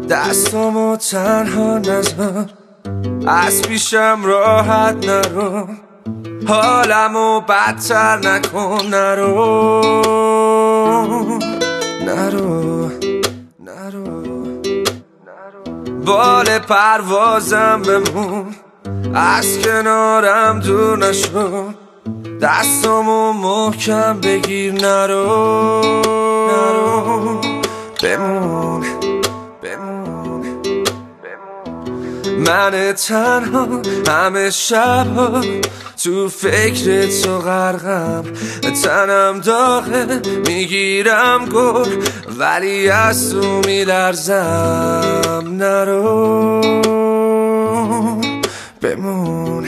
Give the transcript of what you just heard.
دستامو تنها نذار، از پیشم راحت نرو، حالمو بدتر نکن. نرو نرو نرو، بال پروازم بمون، از کنارم دور نشو، دستامو محکم بگیر. نرو نرو، بمون بمون. من تنها همه شبها تو فکر تو غرقم، تنم داغه میگیرم گل ولی از تو میلرزم. نرو بمون